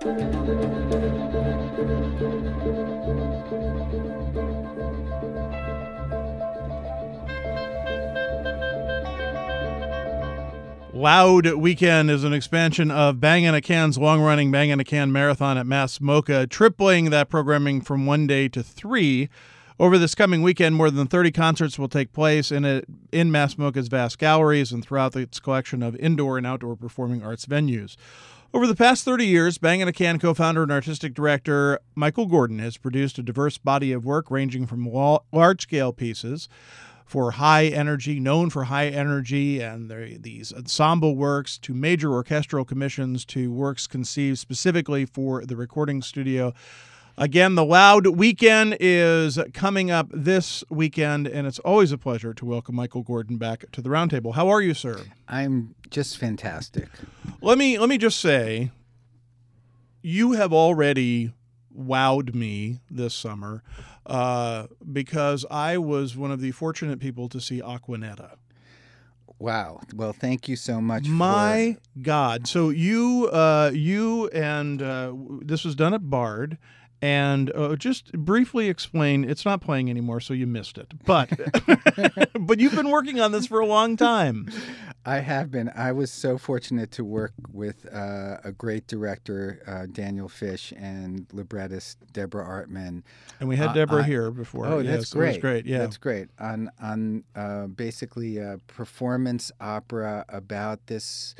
Loud Weekend is an expansion of Bang in a Can's long-running Bang in a Can marathon at Mass MoCA, tripling that programming from 1 day to 3. Over this coming weekend, more than 30 concerts will take place in Mass MoCA's vast galleries and throughout its collection of indoor and outdoor performing arts venues. Over the past 30 years, Bang in a Can co-founder and artistic director Michael Gordon has produced a diverse body of work ranging from large-scale pieces known for high energy, and these ensemble works, to major orchestral commissions, to works conceived specifically for the recording studio. Again, the Loud Weekend is coming up this weekend, and it's always a pleasure to welcome Michael Gordon back to the Roundtable. How are you, sir? I'm just fantastic. Let me just say, you have already wowed me this summer because I was one of the fortunate people to see Aquanetta. Wow. Well, thank you so much. My God. So you and this was done at Bard. And just briefly explain, it's not playing anymore, so you missed it. But but you've been working on this for a long time. I have been. I was so fortunate to work with a great director, Daniel Fish, and librettist Deborah Artman. And we had Deborah here before. Oh, that's great. It was great. Yeah, that's great. On basically a performance opera about this,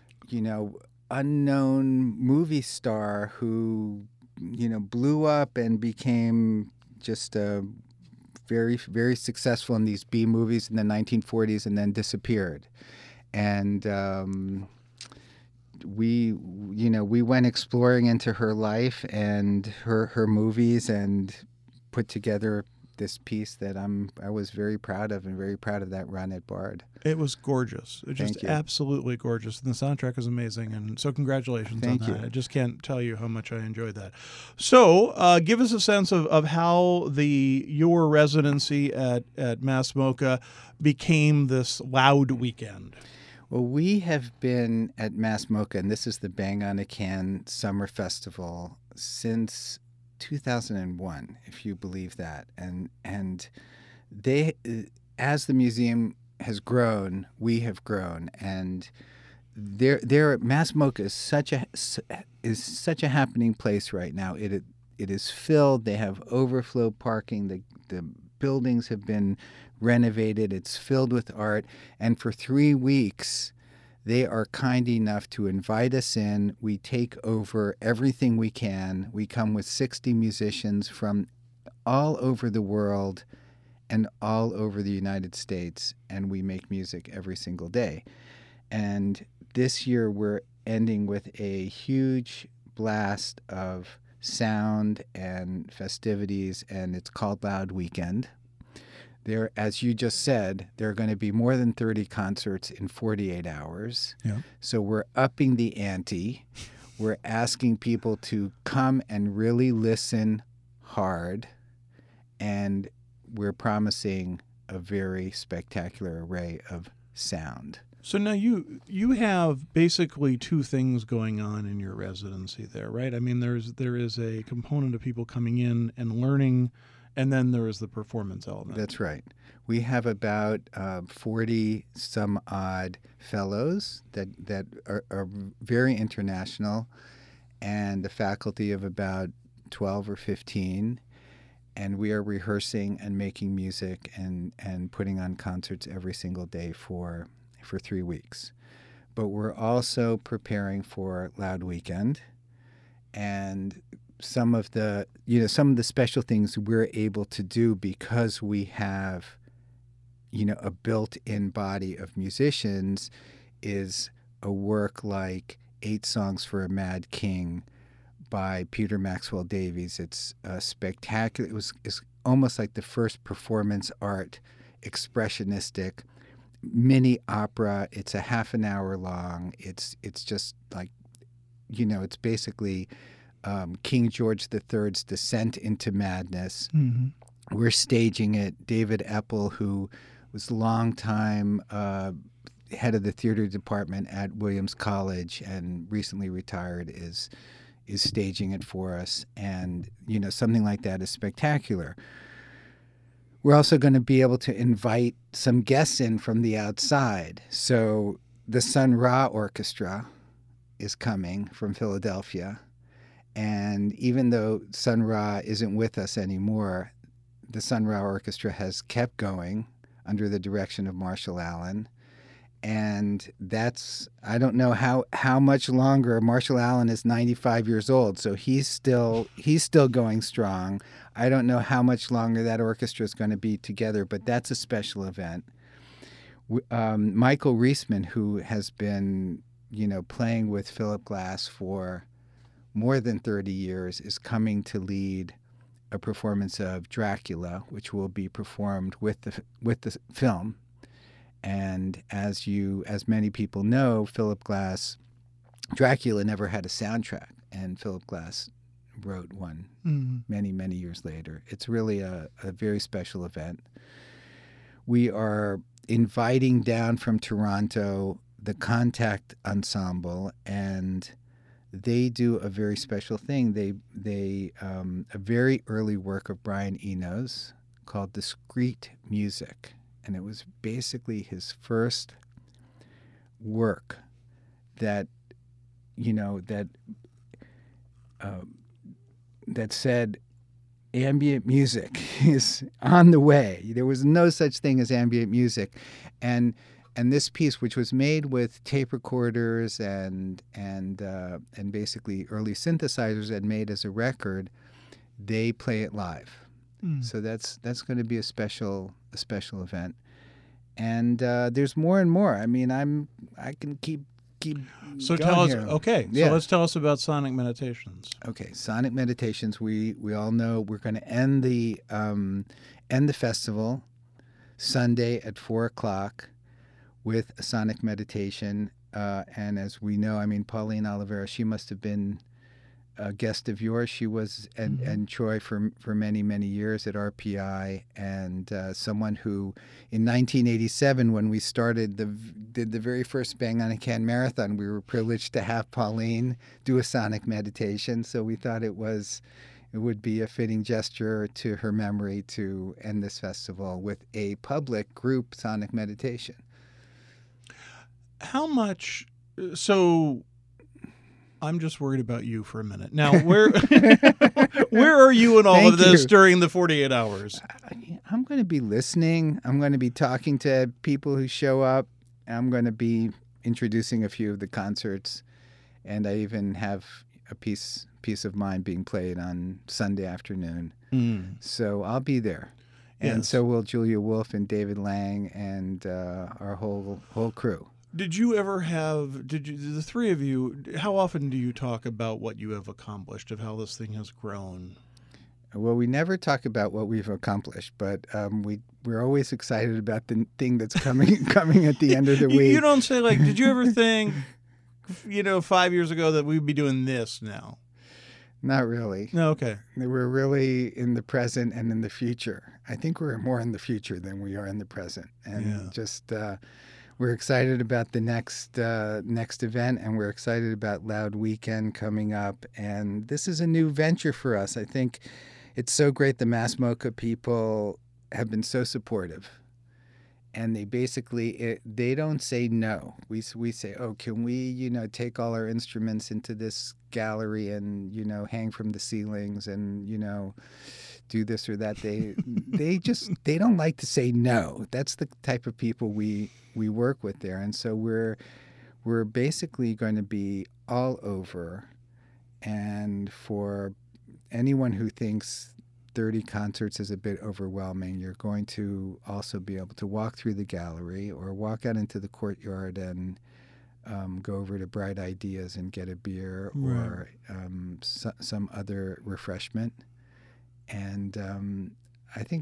unknown movie star who blew up and became just very, very successful in these B movies in the 1940s and then disappeared. And we went exploring into her life and her movies and put together this piece that I was very proud of, and very proud of that run at Bard. It was gorgeous. It just absolutely gorgeous. And the soundtrack is amazing. And so congratulations on that. Thank you. I just can't tell you how much I enjoyed that. So give us a sense of how your residency at Mass MoCA became this Loud Weekend. Well, we have been at Mass MoCA, and this is the Bang on a Can Summer Festival, since 2001, if you believe that. And they, as the museum has grown, we have grown, and their Mass MoCA is such a happening place right now. It is filled. They have overflow parking. The buildings have been renovated. It's filled with art, and for 3 weeks they are kind enough to invite us in. We take over everything we can. We come with 60 musicians from all over the world and all over the United States, and we make music every single day. And this year we're ending with a huge blast of sound and festivities, and it's called Loud Weekend. There, as you just said, there are going to be more than 30 concerts in 48 hours. Yeah. So we're upping the ante. We're asking people to come and really listen hard, and we're promising a very spectacular array of sound. So now you have basically two things going on in your residency there, right? I mean, there is a component of people coming in and learning, and then there is the performance element. That's right. We have about 40 some odd fellows that are very international, and a faculty of about 12 or 15. And we are rehearsing and making music and putting on concerts every single day for 3 weeks. But we're also preparing for Loud Weekend, and some of the special things we're able to do because we have a built-in body of musicians is a work like 8 Songs for a Mad King by Peter Maxwell Davies. It's spectacular. It's almost like the first performance art expressionistic mini opera. It's a half an hour long. It's just like, it's basically King George III's descent into madness. Mm-hmm. We're staging it. David Eppel, who was a long time head of the theater department at Williams College and recently retired, is is staging it for us, and something like that is spectacular. We're also going to be able to invite some guests in from the outside. So the Sun Ra Orchestra is coming from Philadelphia. And even though Sun Ra isn't with us anymore, the Sun Ra Orchestra has kept going under the direction of Marshall Allen. And I don't know how much longer. Marshall Allen is 95 years old, so he's still going strong. I don't know how much longer that orchestra is going to be together, but that's a special event. Michael Reisman, who has been playing with Philip Glass for more than 30 years, is coming to lead a performance of Dracula, which will be performed with the film. And as many people know, Philip Glass, Dracula never had a soundtrack, and Philip Glass wrote one many, many years later. It's really a very special event. We are inviting down from Toronto the Contact Ensemble, and they do a very special thing. They a very early work of Brian Eno's called Discrete Music. And it was basically his first work that said ambient music is on the way. There was no such thing as ambient music, and this piece, which was made with tape recorders and basically early synthesizers and made as a record, they play it live. So that's going to be a special event, and there's more and more. I mean, I can keep. So going tell us. here. Okay, Yeah. so let's tell us about Sonic Meditations. Okay, Sonic Meditations. We all know we're going to end the festival Sunday at 4:00 with a Sonic Meditation, and as we know, I mean, Pauline Oliveira, she must have been a guest of yours. She was, and Troy for many, many years at RPI, and someone who in 1987, when we did the very first Bang on a Can marathon, we were privileged to have Pauline do a Sonic Meditation. So we thought it would be a fitting gesture to her memory to end this festival with a public group Sonic Meditation. How much? So I'm just worried about you for a minute. Now, where are you in all of this during the 48 hours? I'm going to be listening. I'm going to be talking to people who show up. I'm going to be introducing a few of the concerts, and I even have a piece of mine being played on Sunday afternoon. So I'll be there, and so will Julia Wolf and David Lang and our whole crew. Did the three of you, how often do you talk about what you have accomplished, of how this thing has grown? Well, we never talk about what we've accomplished, but we're always excited about the thing that's coming at the end of the week. You don't say, like, did you ever think, 5 years ago that we'd be doing this now? Not really. No, okay. We're really in the present and in the future. I think we're more in the future than we are in the present. And we're excited about the next event, and we're excited about Loud Weekend coming up. And this is a new venture for us. I think it's so great. The Mass MoCA people have been so supportive, and they basically they don't say no. We say, oh, can we take all our instruments into this gallery and hang from the ceilings and do this or that. They don't like to say no. That's the type of people we work with there, and so we're basically going to be all over. And for anyone who thinks 30 concerts is a bit overwhelming, you're going to also be able to walk through the gallery or walk out into the courtyard and go over to Bright Ideas and get a beer or some other refreshment. And I think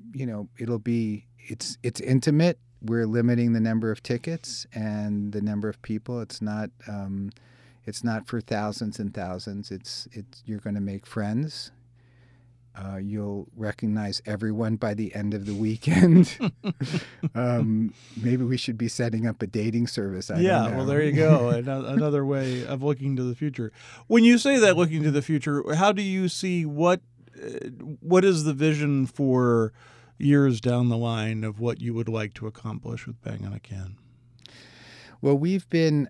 it's intimate. We're limiting the number of tickets and the number of people. It's not for thousands and thousands. You're going to make friends. You'll recognize everyone by the end of the weekend. Maybe we should be setting up a dating service. I don't know. Well, there you go. Another way of looking to the future. When you say that, looking to the future, how do you see what is the vision for years down the line of what you would like to accomplish with Bang on a Can? Well, we've been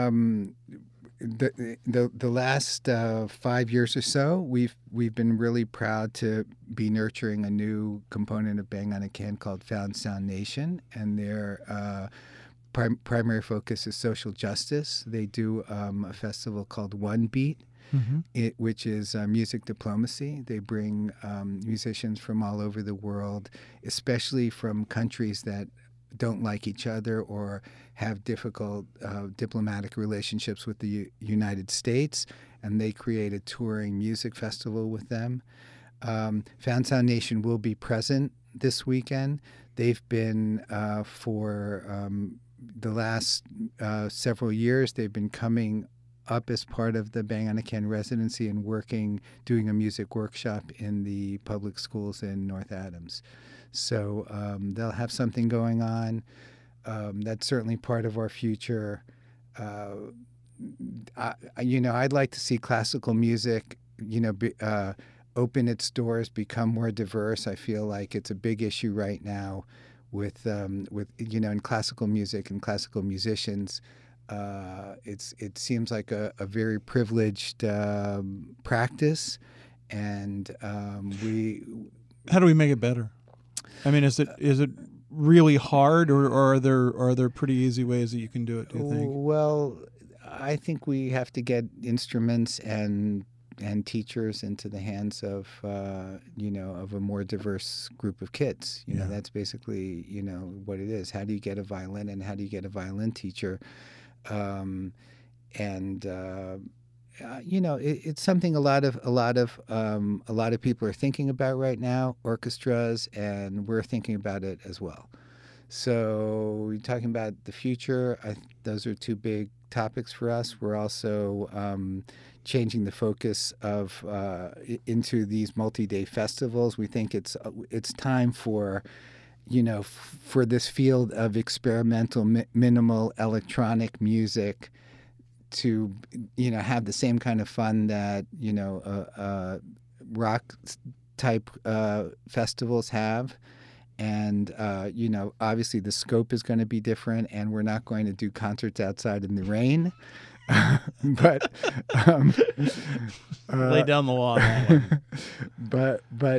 the last 5 years or so. We've been really proud to be nurturing a new component of Bang on a Can called Found Sound Nation, and their primary focus is social justice. They do a festival called One Beat, which is music diplomacy. They bring musicians from all over the world, especially from countries that don't like each other or have difficult diplomatic relationships with the United States, and they create a touring music festival with them. Found Sound Nation will be present this weekend. They've been for the last several years, they've been coming up as part of the Bang on a Can residency and doing a music workshop in the public schools in North Adams. So they'll have something going on. That's certainly part of our future. I'd like to see classical music, open its doors, become more diverse. I feel like it's a big issue right now with in classical music and classical musicians. It seems like a very privileged practice, and How do we make it better? I mean, is it really hard, or are there pretty easy ways that you can do it, do you think? Well, I think we have to get instruments and teachers into the hands of of a more diverse group of kids. That's basically what it is. How do you get a violin, and how do you get a violin teacher? It's something a lot of people are thinking about right now, orchestras, and we're thinking about it as well. So you're talking about the future. Those are two big topics for us. We're also changing the focus of into these multi-day festivals. We think it's time for this field of experimental minimal electronic music to have the same kind of fun that rock type festivals have. And obviously the scope is going to be different, and we're not going to do concerts outside in the rain. But lay down the law on that one. but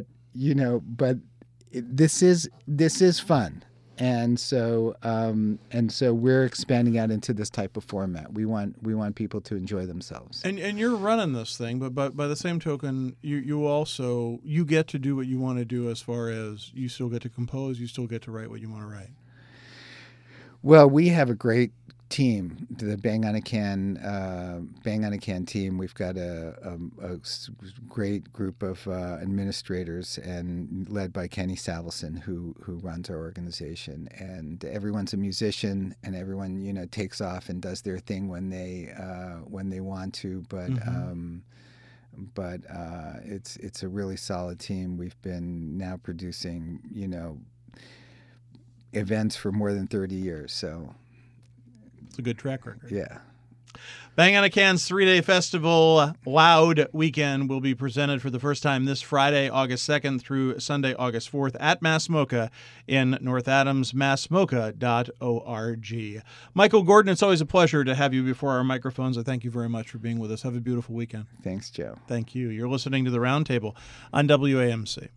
this is fun. And so we're expanding out into this type of format. We want people to enjoy themselves. And you're running this thing, but by the same token, you also get to do what you want to do, as far as you still get to compose, you still get to write what you want to write. Well, we have a great team, the Bang on a Can team. We've got a great group of administrators, and led by Kenny Savelson, who runs our organization. And everyone's a musician, and everyone takes off and does their thing when they want to. But it's a really solid team. We've been now producing events for more than 30 years, so. It's a good track record. Yeah. Bang on a Can's 3-day festival Loud Weekend will be presented for the first time this Friday, August 2nd through Sunday, August 4th at Mass MoCA in North Adams, massmoca.org. Michael Gordon, it's always a pleasure to have you before our microphones. I thank you very much for being with us. Have a beautiful weekend. Thanks, Joe. Thank you. You're listening to The Roundtable on WAMC.